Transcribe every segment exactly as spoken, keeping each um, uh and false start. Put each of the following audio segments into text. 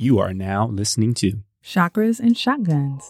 You are now listening to Chakras and Shotguns.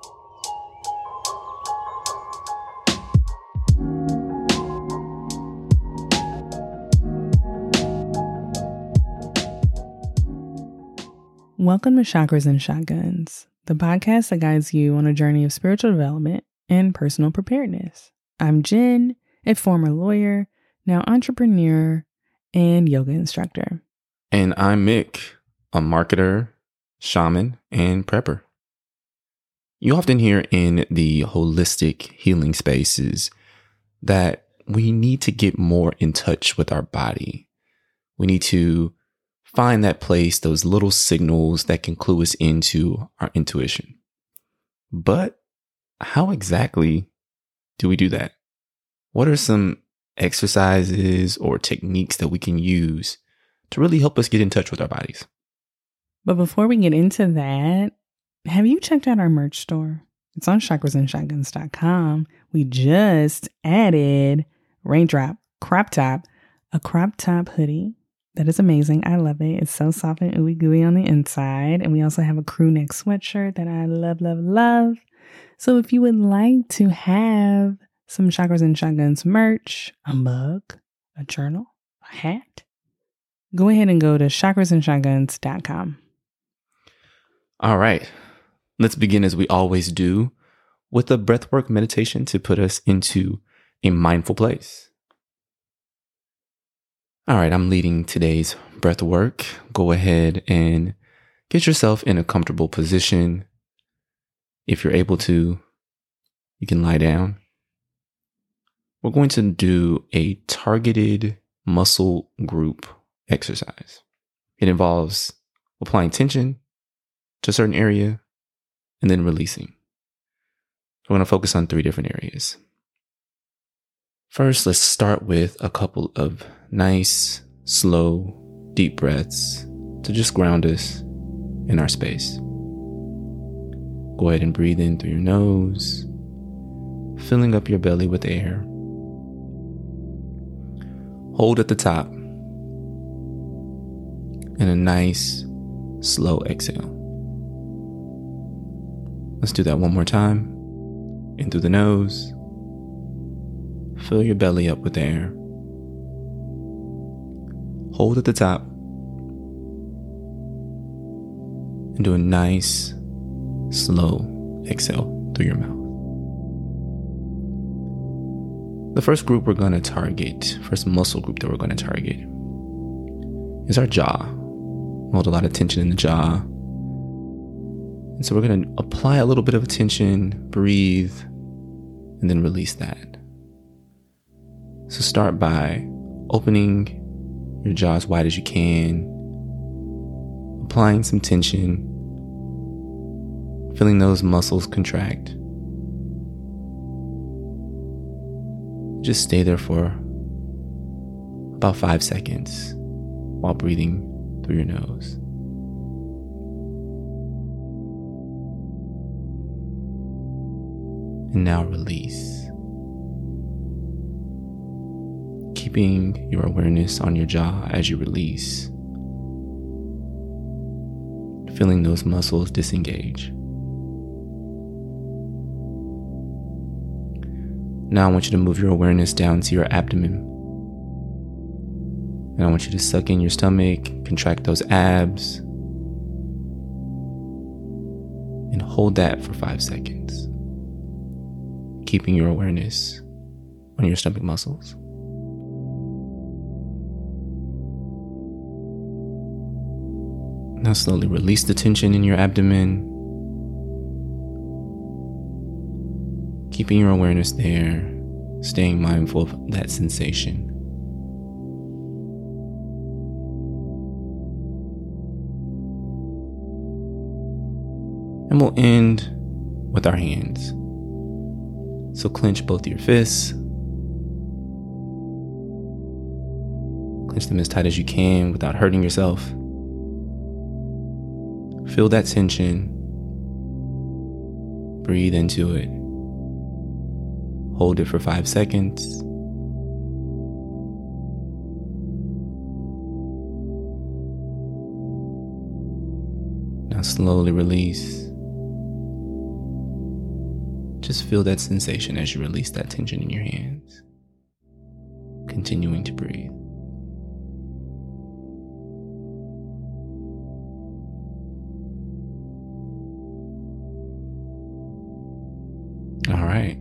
Welcome to Chakras and Shotguns, the podcast that guides you on a journey of spiritual development and personal preparedness. I'm Jen, a former lawyer, now entrepreneur, and yoga instructor. And I'm Mick, a marketer, shaman, and prepper. You often hear in the holistic healing spaces that we need to get more in touch with our body. We need to find that place, those little signals that can clue us into our intuition. But how exactly do we do that? What are some exercises or techniques that we can use to really help us get in touch with our bodies? But before we get into that, have you checked out our merch store? It's on chakras and shotguns dot com. We just added Raindrop Crop Top, a crop top hoodie. That is amazing. I love it. It's so soft and ooey gooey on the inside. And we also have a crew neck sweatshirt that I love, love, love. So if you would like to have some Chakras and Shotguns merch, a mug, a journal, a hat, go ahead and go to chakras and shotguns dot com. All right. Let's begin as we always do with a breathwork meditation to put us into a mindful place. All right, I'm leading today's breath work. Go ahead and get yourself in a comfortable position. If you're able to, you can lie down. We're going to do a targeted muscle group exercise. It involves applying tension to a certain area and then releasing. We're going to focus on three different areas. First, let's start with a couple of nice, slow, deep breaths to just ground us in our space. Go ahead and breathe in through your nose, filling up your belly with air. Hold at the top, and a nice, slow exhale. Let's do that one more time. In through the nose. Fill your belly up with air. Hold at the top. And do a nice, slow exhale through your mouth. The first group we're going to target, first muscle group that we're going to target, is our jaw. Hold a lot of tension in the jaw. And so we're going to apply a little bit of tension, breathe, and then release that. So start by opening your jaw as wide as you can, applying some tension, feeling those muscles contract. Just stay there for about five seconds while breathing through your nose. And now release. Keeping your awareness on your jaw as you release. Feeling those muscles disengage. Now I want you to move your awareness down to your abdomen. And I want you to suck in your stomach, contract those abs, and hold that for five seconds. Keeping your awareness on your stomach muscles. Now slowly release the tension in your abdomen. Keeping your awareness there, staying mindful of that sensation. And we'll end with our hands. So clench both your fists. Clench them as tight as you can without hurting yourself. Feel that tension. Breathe into it. Hold it for five seconds. slowly release. Just feel that sensation as you release that tension in your hands. Continuing to breathe. All right.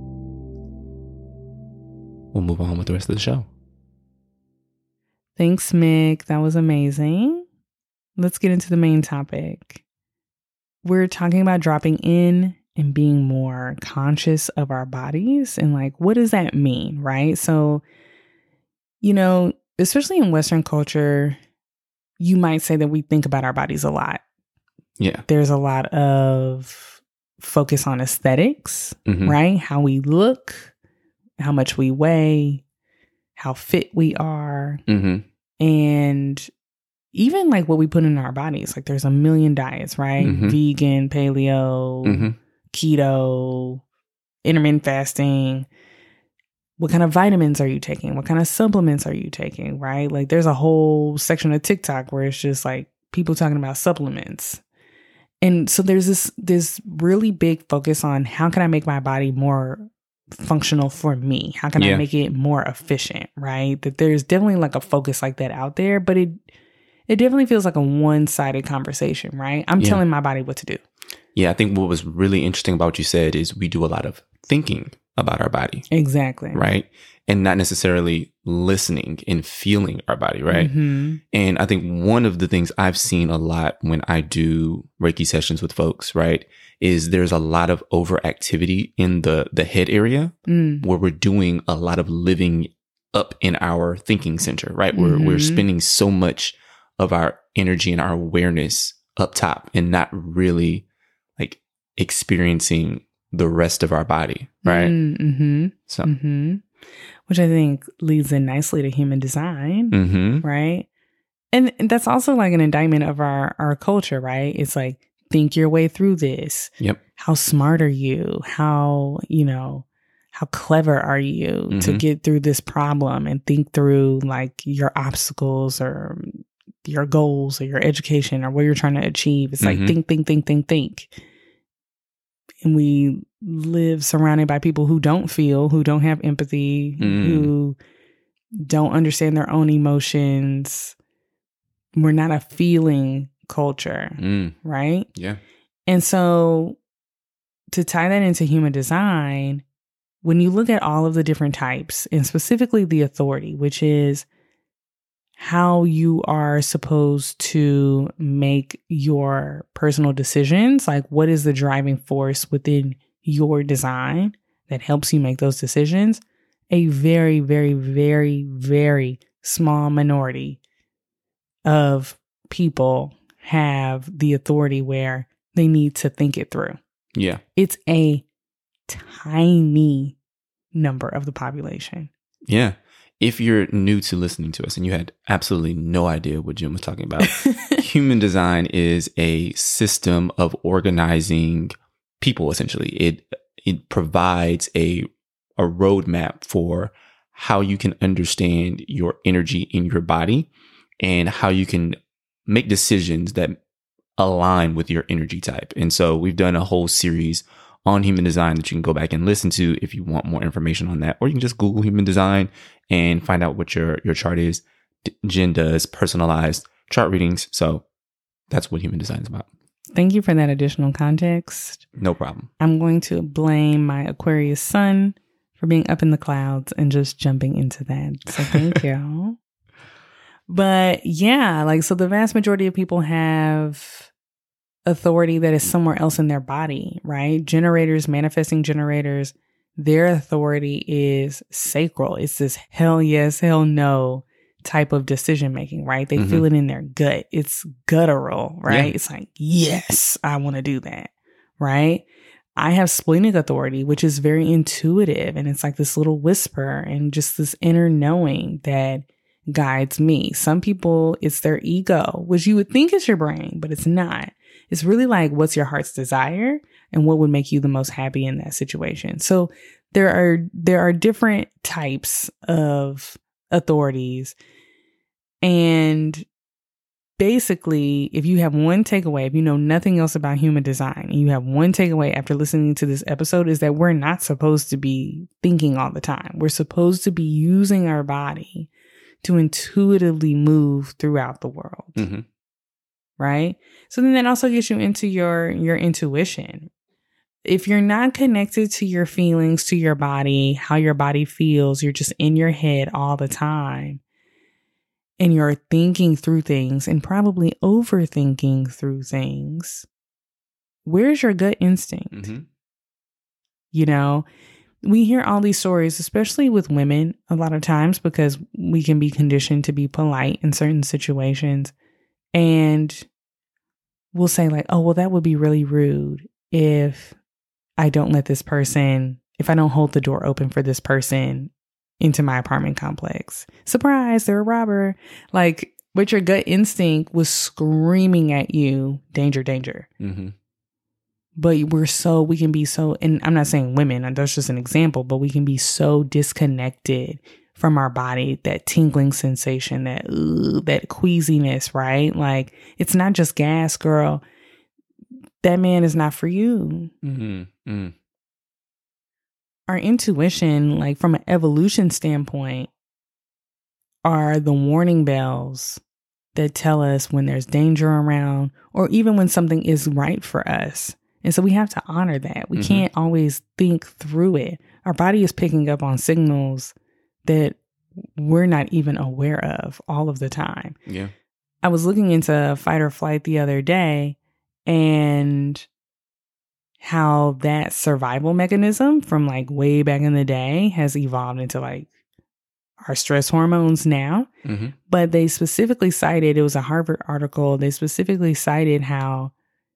We'll move on with the rest of the show. Thanks, Mick. That was amazing. Let's get into the main topic. We're talking about dropping in and being more conscious of our bodies. And like, what does that mean, right? So, you know, especially in Western culture, you might say that we think about our bodies a lot. Yeah. There's a lot of focus on aesthetics, Mm-hmm. right? How we look, how much we weigh, how fit we are, Mm-hmm. and even like what we put in our bodies. Like there's a million diets, right? Mm-hmm. Vegan, paleo, Mm-hmm. keto, intermittent fasting. What kind of vitamins are you taking? What kind of supplements are you taking, right? Like there's a whole section of TikTok where it's just like people talking about supplements. And so there's this this really big focus on how can I make my body more functional for me? How can Yeah. I make it more efficient, right? That there's definitely like a focus like that out there, but it it definitely feels like a one-sided conversation, right? I'm Yeah. telling my body what to do. Yeah, I think what was really interesting about what you said is we do a lot of thinking about our body, Exactly. right? And not necessarily listening and feeling our body, right? Mm-hmm. And I think one of the things I've seen a lot when I do Reiki sessions with folks, right, is there's a lot of overactivity in the the head area Mm. where we're doing a lot of living up in our thinking center, right? We're we're Mhm. spending so much of our energy and our awareness up top and not really like experiencing the rest of our body, right? Mm-hmm. So, Mm-hmm. Which I think leads in nicely to human design, mm-hmm. right? And that's also like an indictment of our, our culture, right? It's like, think your way through this. Yep. How smart are you? How, you know, how clever are you to Mhm. get through this problem and think through like your obstacles or your goals or your education or what you're trying to achieve. It's like Mhm. think, think, think, think, think. And we live surrounded by people who don't feel, who don't have empathy, Mm. who don't understand their own emotions. We're not a feeling culture, Mm. right? Yeah. And so to tie that into human design, when you look at all of the different types, and specifically the authority, which is how you are supposed to make your personal decisions, like what is the driving force within your design that helps you make those decisions, a very, very, very, very small minority of people have the authority where they need to think it through. Yeah. It's a tiny number of the population. Yeah. If you're new to listening to us and you had absolutely no idea what Jim was talking about, human design is a system of organizing people, essentially. It it provides a a roadmap for how you can understand your energy in your body and how you can make decisions that align with your energy type. And so we've done a whole series on human design that you can go back and listen to if you want more information on that, or you can just Google human design and find out what your, your chart is. D- Jen does personalized chart readings. So that's what human design is about. Thank you for that additional context. No problem. I'm going to blame my Aquarius sun for being up in the clouds and just jumping into that. So thank you. But yeah, like, so the vast majority of people have authority that is somewhere else in their body, right? Generators, manifesting generators, their authority is sacral. It's this hell yes, hell no type of decision making, right? They Mhm. feel it in their gut. It's guttural, right? Yeah. It's like, yes, I want to do that, right? I have splenic authority, which is very intuitive. And it's like this little whisper and just this inner knowing that guides me. Some people, it's their ego, which you would think is your brain, but it's not. It's really like, what's your heart's desire and what would make you the most happy in that situation? So there are, there are different types of authorities. And basically, if you have one takeaway, if you know nothing else about human design, and you have one takeaway after listening to this episode, is that we're not supposed to be thinking all the time. We're supposed to be using our body to intuitively move throughout the world. Mm-hmm. Right? So then that also gets you into your, your intuition. If you're not connected to your feelings, to your body, how your body feels, you're just in your head all the time. And you're thinking through things and probably overthinking through things. Where's your gut instinct? Mm-hmm. You know, we hear all these stories, especially with women a lot of times, because we can be conditioned to be polite in certain situations. And we'll say like, oh, well, that would be really rude if I don't let this person, if I don't hold the door open for this person into my apartment complex. Surprise, they're a robber. Like, but your gut instinct was screaming at you, danger, danger. Mm-hmm. But we're so, we can be so, and I'm not saying women, that's just an example, but we can be so disconnected from our body, that tingling sensation, that, ooh, that queasiness, right? Like, it's not just gas, girl. That man is not for you. Mm-hmm. Mm. Our intuition, like from an evolution standpoint, are the warning bells that tell us when there's danger around, or even when something is right for us. And so we have to honor that. We mm-hmm. can't always think through it. Our body is picking up on signals that we're not even aware of all of the time. Yeah. I was looking into fight or flight the other day, and how that survival mechanism from like way back in the day has evolved into like our stress hormones now. Mm-hmm. But they specifically cited, it was a Harvard article, they specifically cited how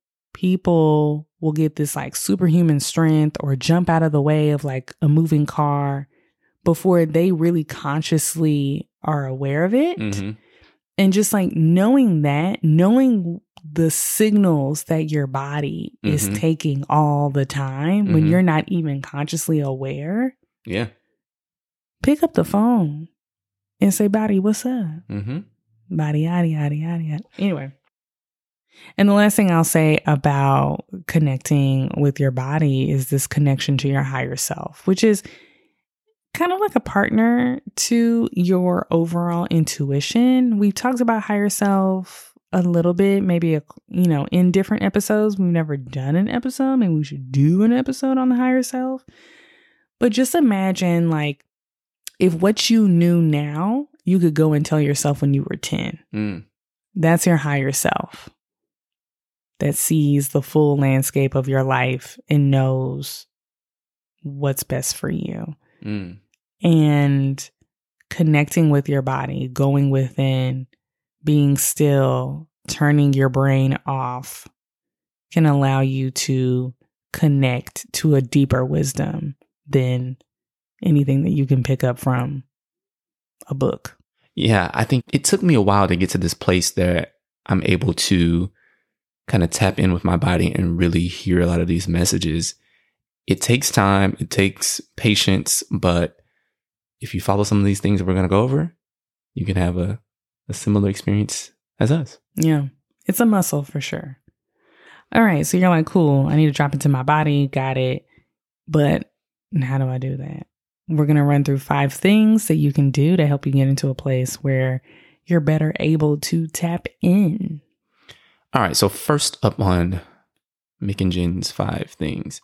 people will get this like superhuman strength or jump out of the way of like a moving car before they really consciously are aware of it. Mm-hmm. And just like knowing that, knowing the signals that your body mm-hmm. is taking all the time mm-hmm. when you're not even consciously aware. Yeah. Pick up the phone and say, body, what's up? Mm-hmm. Body, yada, yada, yada, yada. Anyway. And the last thing I'll say about connecting with your body is this connection to your higher self, which is kind of like a partner to your overall intuition. We talked about higher self a little bit, maybe, a, you know, in different episodes. We've never done an episode. Maybe we should do an episode on the higher self. But just imagine like if what you knew now, you could go and tell yourself when you were ten. Mm. That's your higher self that sees the full landscape of your life and knows what's best for you. Mm. And connecting with your body, going within, being still, turning your brain off can allow you to connect to a deeper wisdom than anything that you can pick up from a book. Yeah, I think it took me a while to get to this place that I'm able to kind of tap in with my body and really hear a lot of these messages. It takes time, it takes patience, but if you follow some of these things that we're going to go over, you can have a, a similar experience as us. Yeah, it's a muscle for sure. All right, so you're like, cool, I need to drop into my body, got it. But how do I do that? We're going to run through five things that you can do to help you get into a place where you're better able to tap in. All right, so first up on Mick and Jen's five things.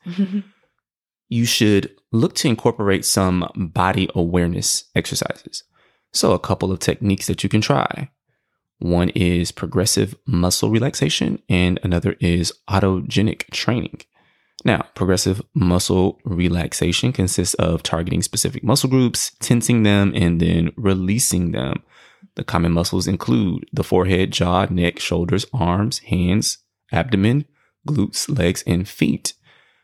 You should look to incorporate some body awareness exercises. So a couple of techniques that you can try. One is progressive muscle relaxation and another is autogenic training. Now, progressive muscle relaxation consists of targeting specific muscle groups, tensing them, and then releasing them. The common muscles include the forehead, jaw, neck, shoulders, arms, hands, abdomen, glutes, legs, and feet.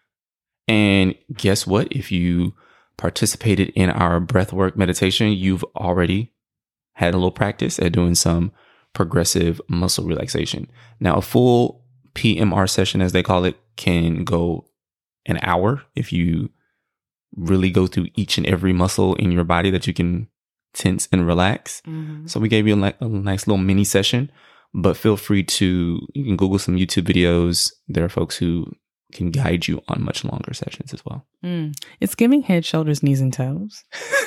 And guess what? If you participated in our breathwork meditation, you've already had a little practice at doing some progressive muscle relaxation. Now, a full P M R session, as they call it, can go an hour if you really go through each and every muscle in your body that you can tense and relax. Mm-hmm. So we gave you a, a nice little mini session. But feel free to, you can Google some YouTube videos. There are folks who can guide you on much longer sessions as well. Mm. It's giving head, shoulders, knees, and toes.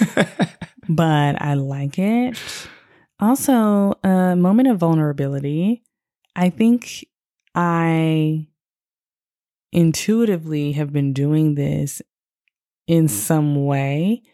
But I like it. Also, a moment of vulnerability. I think I intuitively have been doing this in some way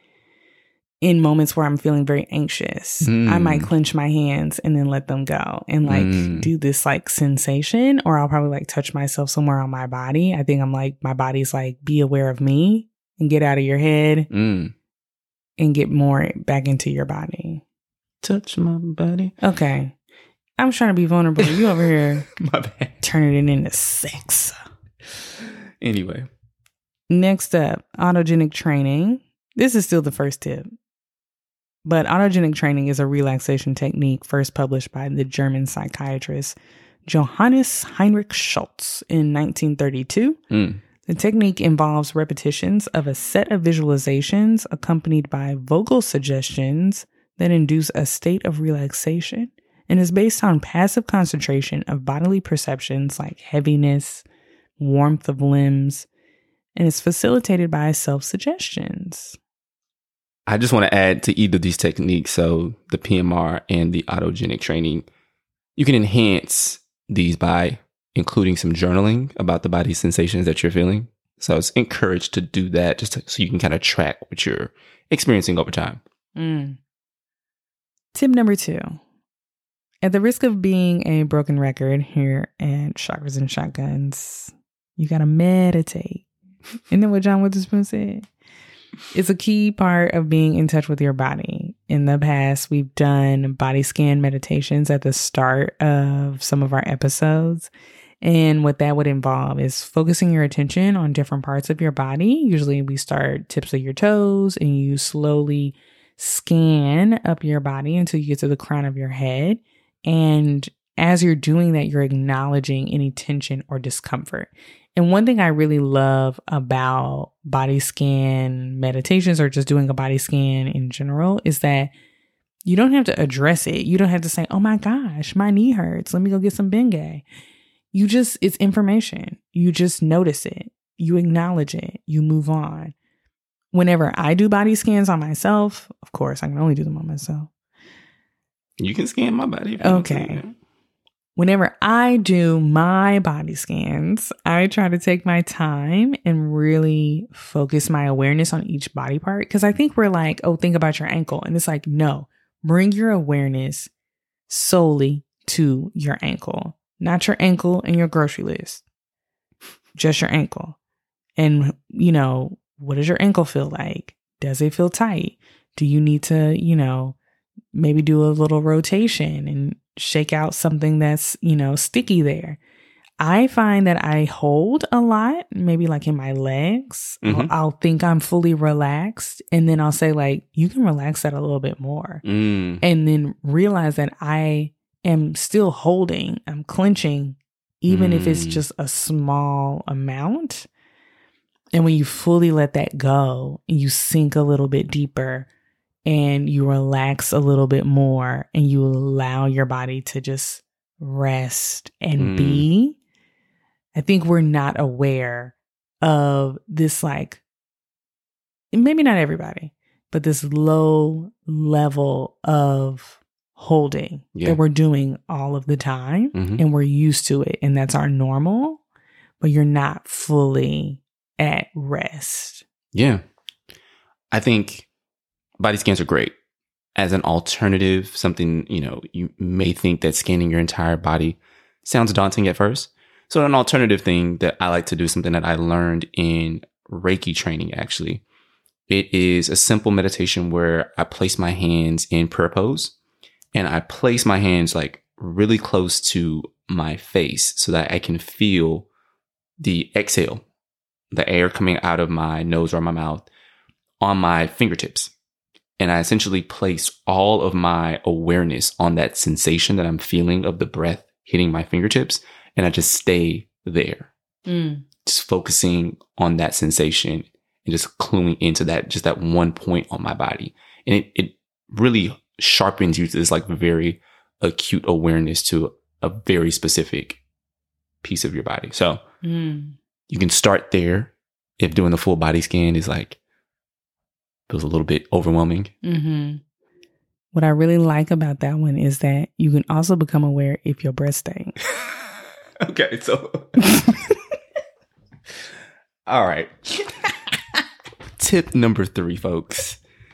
in moments where I'm feeling very anxious. Mm. I might clench my hands and then let them go and like mm. do this like sensation, or I'll probably like touch myself somewhere on my body. I think I'm like, my body's like, be aware of me and get out of your head mm. and get more back into your body. Touch my body. Okay. I'm trying to be vulnerable. You over here my bad. Turning it into sex. Anyway. Next up, autogenic training. This is still the first tip. But autogenic training is a relaxation technique first published by the German psychiatrist Johannes Heinrich Schultz in nineteen thirty-two. Mm. The technique involves repetitions of a set of visualizations accompanied by vocal suggestions that induce a state of relaxation and is based on passive concentration of bodily perceptions like heaviness, warmth of limbs, and is facilitated by self-suggestions. I just want to add to either of these techniques, so the P M R and the autogenic training, you can enhance these by including some journaling about the body sensations that you're feeling. So it's encouraged to do that just to, so you can kind of track what you're experiencing over time. Mm. Tip number two. At the risk of being a broken record here at Chakras and Shotguns, you got to meditate. Isn't that what John Witherspoon said? It's a key part of being in touch with your body. In the past, we've done body scan meditations at the start of some of our episodes. And what that would involve is focusing your attention on different parts of your body. Usually we start tips of your toes and you slowly scan up your body until you get to the crown of your head. And as you're doing that, you're acknowledging any tension or discomfort. And one thing I really love about body scan meditations, or just doing a body scan in general, is that you don't have to address it. You don't have to say, oh my gosh, my knee hurts. Let me go get some Bengay. You just, it's information. You just notice it. You acknowledge it. You move on. Whenever I do body scans on myself, of course, I can only do them on myself. You can scan my body. Okay. Whenever I do my body scans, I try to take my time and really focus my awareness on each body part. Because I think we're like, oh, think about your ankle. And it's like, no, bring your awareness solely to your ankle, not your ankle and your grocery list, just your ankle. And, you know, what does your ankle feel like? Does it feel tight? Do you need to, you know, maybe do a little rotation and shake out something that's, you know, sticky there? I find that I hold a lot, maybe like in my legs. Mm-hmm. I'll, I'll think I'm fully relaxed. And then I'll say like, you can relax that a little bit more. Mm. And then realize that I am still holding, I'm clenching, even mm. if it's just a small amount. And when you fully let that go, you sink a little bit deeper and you relax a little bit more and you allow your body to just rest and mm. be. I think we're not aware of this, like, maybe not everybody, but this low level of holding yeah. that we're doing all of the time, mm-hmm. and we're used to it. And that's our normal, but you're not fully at rest. Yeah. I think body scans are great as an alternative. Something, you know, you may think that scanning your entire body sounds daunting at first. So an alternative thing that I like to do, something that I learned in Reiki training, actually, it is a simple meditation where I place my hands in prayer pose and I place my hands like really close to my face so that I can feel the exhale, the air coming out of my nose or my mouth on my fingertips. And I essentially place all of my awareness on that sensation that I'm feeling of the breath hitting my fingertips. And I just stay there, mm. just focusing on that sensation and just cluing into that, just that one point on my body. And it, it really sharpens you to this like very acute awareness to a very specific piece of your body. So Mm. you can start there if doing the full body scan is like, feels a little bit overwhelming. Mm-hmm. What I really like about that one is that you can also become aware if your breast stink. Okay, so all right. Tip number three, folks.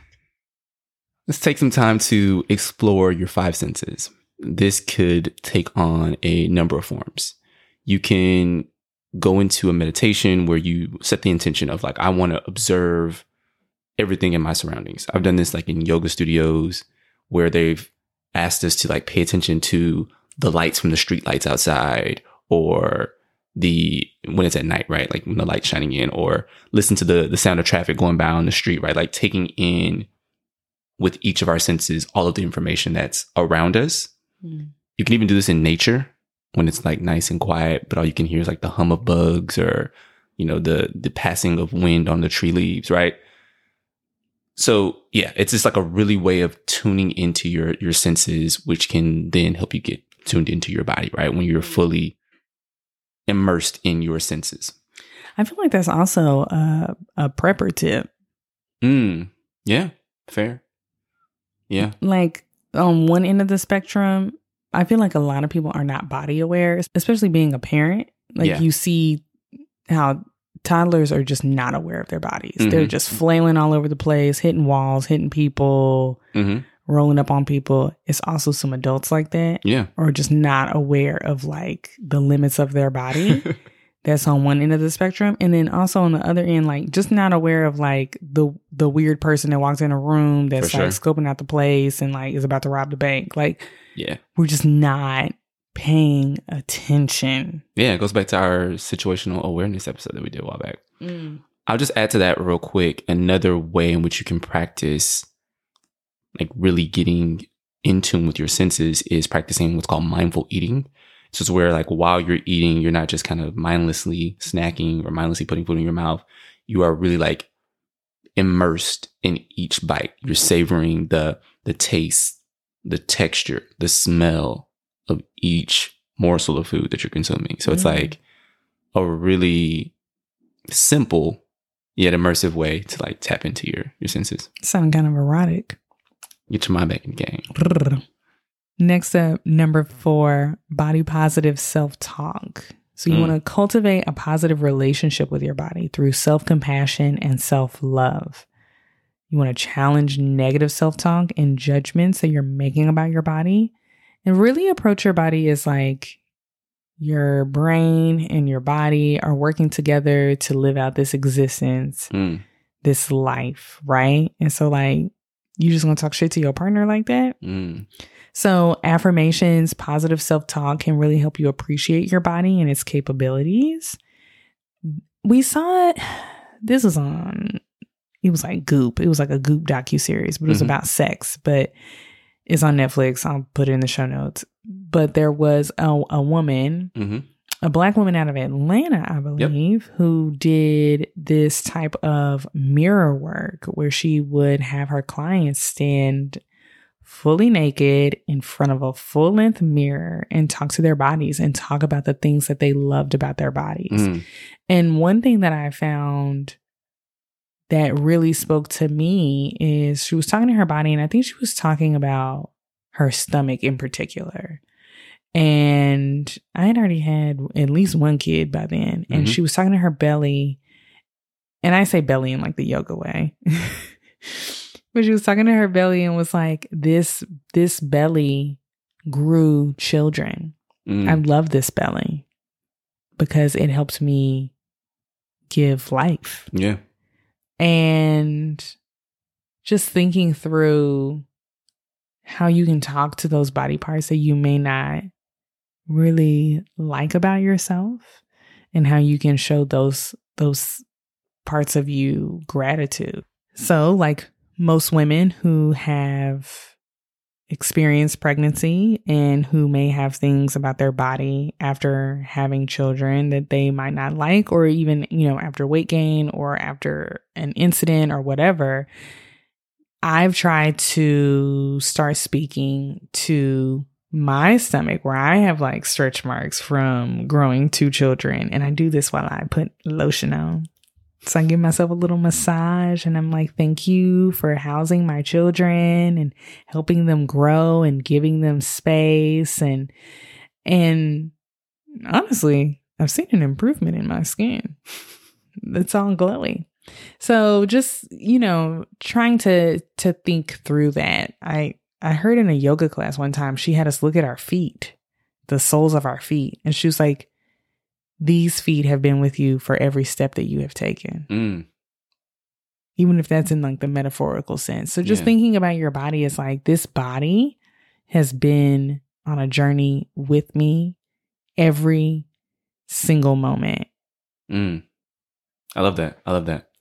Let's take some time to explore your five senses. This could take on a number of forms. You can go into a meditation where you set the intention of like, I want to observe everything in my surroundings. I've done this like in yoga studios where they've asked us to like pay attention to the lights from the street lights outside, or the, when it's at night, right? Like when the light's shining in, or listen to the, the sound of traffic going by on the street, right? Like taking in with each of our senses, all of the information that's around us. Mm. You can even do this in nature when it's like nice and quiet, but all you can hear is like the hum of bugs, or, you know, the, the passing of wind on the tree leaves, right? So yeah, it's just like a really way of tuning into your, your senses, which can then help you get tuned into your body, right? When you're fully immersed in your senses. I feel like that's also a, a prepper tip. Mm, yeah, fair. Yeah. Like on one end of the spectrum, I feel like a lot of people are not body aware, especially being a parent. Like yeah. you see how toddlers are just not aware of their bodies. Mm-hmm. They're just flailing all over the place, hitting walls, hitting people, mm-hmm. rolling up on people. It's also some adults like that. Yeah. Or just not aware of like the limits of their body. That's on one end of the spectrum. And then also on the other end, like just not aware of like the the weird person that walks in a room that's sure. like scoping out the place and like is about to rob the bank. Like, yeah, we're just not paying attention. Yeah, it goes back to our situational awareness episode that we did a while back. Mm. I'll just add to that real quick. Another way in which you can practice like really getting in tune with your senses is practicing what's called mindful eating. So it's where like while you're eating, you're not just kind of mindlessly snacking or mindlessly putting food in your mouth. You are really like immersed in each bite. You're savoring the the taste, the texture, the smell of each morsel of food that you're consuming. So it's mm. like a really simple yet immersive way to like tap into your, your senses. Sound kind of erotic. Get your mind back in the game. Next up, number four, body positive self-talk. So you mm. want to cultivate a positive relationship with your body through self-compassion and self-love. You want to challenge negative self-talk and judgments that you're making about your body, and really approach your body as like your brain and your body are working together to live out this existence, mm. this life, right? And so like, you just want to talk shit to your partner like that? Mm. So affirmations, positive self-talk can really help you appreciate your body and its capabilities. We saw it, this was on, it was like Goop. It was like a Goop docuseries, but it was mm-hmm. about sex, but it's on Netflix. I'll put it in the show notes. But there was a, a woman, mm-hmm. a Black woman out of Atlanta, I believe, yep. who did this type of mirror work where she would have her clients stand fully naked in front of a full-length mirror and talk to their bodies and talk about the things that they loved about their bodies. Mm. And one thing that I found that really spoke to me is she was talking to her body, and I think she was talking about her stomach in particular. And I had already had at least one kid by then, and mm-hmm. she was talking to her belly, and I say belly in like the yoga way. But she was talking to her belly and was like, this, this belly grew children. Mm. I love this belly because it helps me give life. Yeah. And just thinking through how you can talk to those body parts that you may not really like about yourself, and how you can show those, those parts of you gratitude. So like, most women who have experienced pregnancy and who may have things about their body after having children that they might not like, or even, you know, after weight gain or after an incident or whatever, I've tried to start speaking to my stomach where I have like stretch marks from growing two children. And I do this while I put lotion on. So I give myself a little massage and I'm like, thank you for housing my children and helping them grow and giving them space. And, and honestly, I've seen an improvement in my skin. It's all glowy. So just, you know, trying to, to think through that. I, I heard in a yoga class one time, she had us look at our feet, the soles of our feet. And she was like, these feet have been with you for every step that you have taken. Mm. Even if that's in like the metaphorical sense. So just Yeah. thinking about your body is like, this body has been on a journey with me every single moment. Mm. I love that. I love that.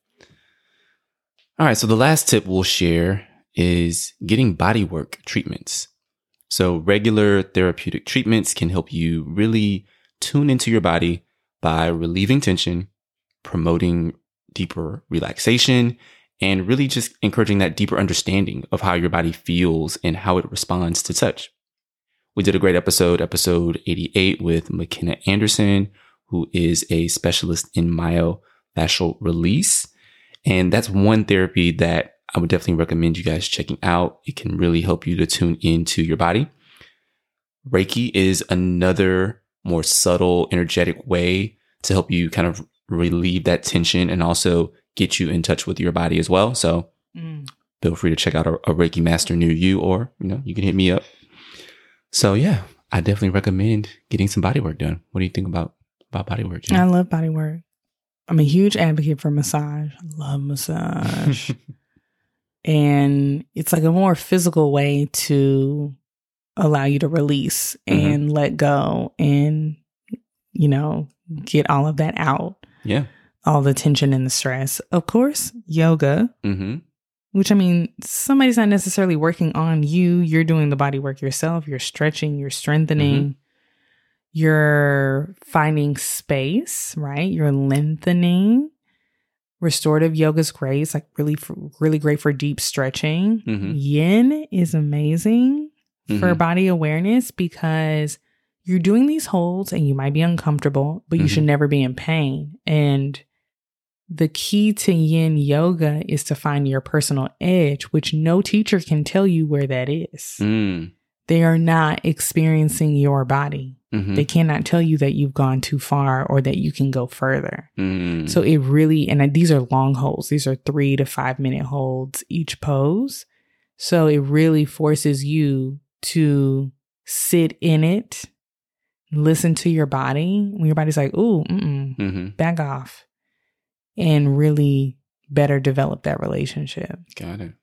All right. So the last tip we'll share is getting bodywork treatments. So regular therapeutic treatments can help you really tune into your body by relieving tension, promoting deeper relaxation, and really just encouraging that deeper understanding of how your body feels and how it responds to touch. We did a great episode, episode eighty-eight, with McKenna Anderson, who is a specialist in myofascial release. And that's one therapy that I would definitely recommend you guys checking out. It can really help you to tune into your body. Reiki is another more subtle, energetic way to help you kind of relieve that tension and also get you in touch with your body as well. So mm. feel free to check out a, a Reiki master near you, or, you know, you can hit me up. So yeah, I definitely recommend getting some body work done. What do you think about, about body work, Jen? I love body work. I'm a huge advocate for massage. I love massage. And it's like a more physical way to allow you to release and mm-hmm. let go and, you know, get all of that out. Yeah. All the tension and the stress. Of course, yoga, mm-hmm. which, I mean, somebody's not necessarily working on you. You're doing the body work yourself. You're stretching, you're strengthening, mm-hmm. you're finding space, right? You're lengthening. Restorative yoga is great. It's like really, really great for deep stretching. Mm-hmm. Yin is amazing mm-hmm. for body awareness because you're doing these holds and you might be uncomfortable, but you mm-hmm. should never be in pain. And the key to yin yoga is to find your personal edge, which no teacher can tell you where that is. Mm. They are not experiencing your body. Mm-hmm. They cannot tell you that you've gone too far or that you can go further. Mm. So it really, and these are long holds. These are three to five minute holds each pose. So it really forces you to sit in it, listen to your body. When your body's like, ooh, mm-mm, mm-hmm. back off, and really better develop that relationship. Got it.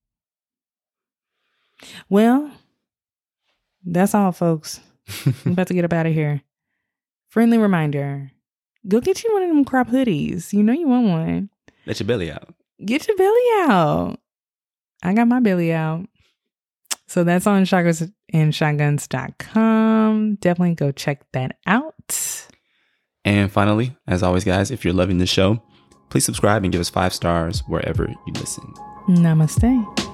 Well, that's all, folks. I'm about to get up out of here. Friendly reminder, go get you one of them crop hoodies. You know you want one. Let your belly out. Get your belly out. I got my belly out. So that's on chakras and shotguns dot com. Definitely go check that out. And finally, as always, guys, if you're loving this show, please subscribe and give us five stars wherever you listen. Namaste.